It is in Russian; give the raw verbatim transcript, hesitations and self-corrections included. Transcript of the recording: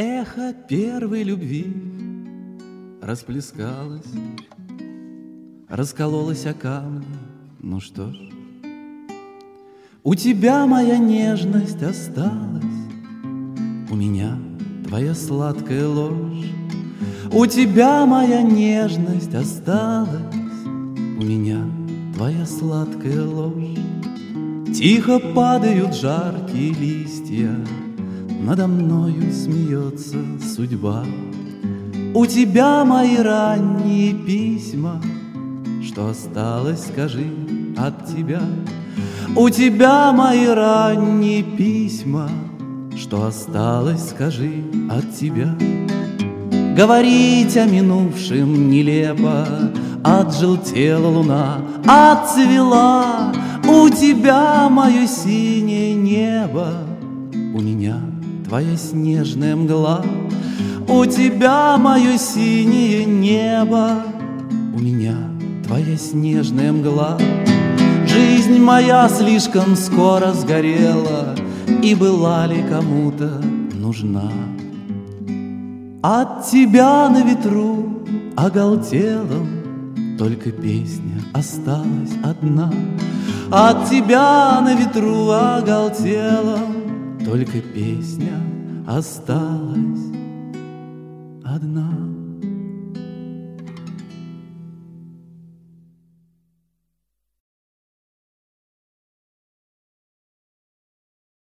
эхо первой любви расплескалось, раскололось о камни. Ну что ж, у тебя моя нежность осталась, у меня твоя сладкая ложь. У тебя моя нежность осталась, у меня твоя сладкая ложь. Тихо падают жаркие листья, надо мною смеется судьба. У тебя мои ранние письма, что осталось, скажи, от тебя. У тебя мои ранние письма, что осталось, скажи, от тебя. Говорить о минувшем нелепо, отжелтела луна, отцвела. У тебя мое синее небо, у меня твоя снежная мгла. У тебя мое синее небо, у меня твоя снежная мгла. Жизнь моя слишком скоро сгорела, и была ли кому-то нужна? От тебя на ветру оголтелом только песня осталась одна. От тебя на ветру оголтелом только песня осталась одна.